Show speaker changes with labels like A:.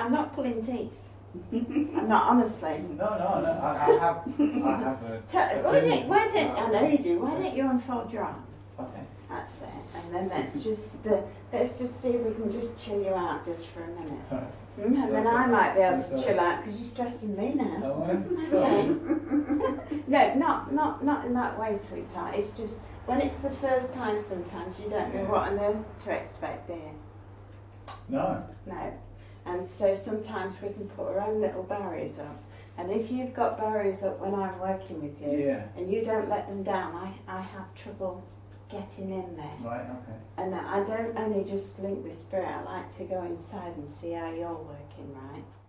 A: I'm not pulling teeth. I'm not, honestly.
B: No, I have
A: Why don't I know you do? Why don't you unfold your arms?
B: Okay.
A: That's it. And then let's just see if we can just chill you out just for a minute. And then I might be able to chill out because you're stressing me now. No, not in that way, sweetheart. It's just when it's the first time. Sometimes you don't know what on earth to expect, do you?
B: No.
A: No. And so sometimes we can put our own little barriers up. And if you've got barriers up when I'm working with you, and you don't let them down, I have trouble getting in there.
B: Right, okay.
A: And I don't only just link with spirit, I like to go inside and see how you're working, right?